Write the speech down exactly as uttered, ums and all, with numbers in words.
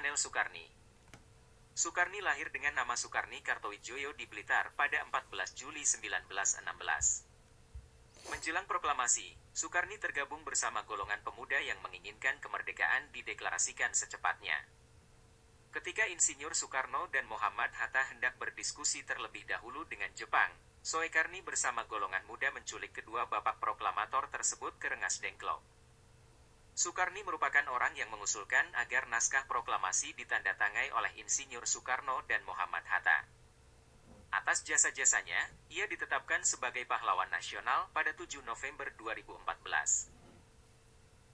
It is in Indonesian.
Panel Soekarni. Soekarni lahir dengan nama Soekarni Kartowidjojo di Blitar pada empat belas Juli seribu sembilan ratus enam belas. Menjelang proklamasi, Soekarni tergabung bersama golongan pemuda yang menginginkan kemerdekaan dideklarasikan secepatnya. Ketika Insinyur Soekarno dan Muhammad Hatta hendak berdiskusi terlebih dahulu dengan Jepang, Soekarni bersama golongan muda menculik kedua bapak proklamator tersebut ke Rengas Dengklok. Soekarni merupakan orang yang mengusulkan agar naskah proklamasi ditandatangani oleh Insinyur Soekarno dan Muhammad Hatta. Atas jasa-jasanya, ia ditetapkan sebagai pahlawan nasional pada tujuh November dua ribu empat belas.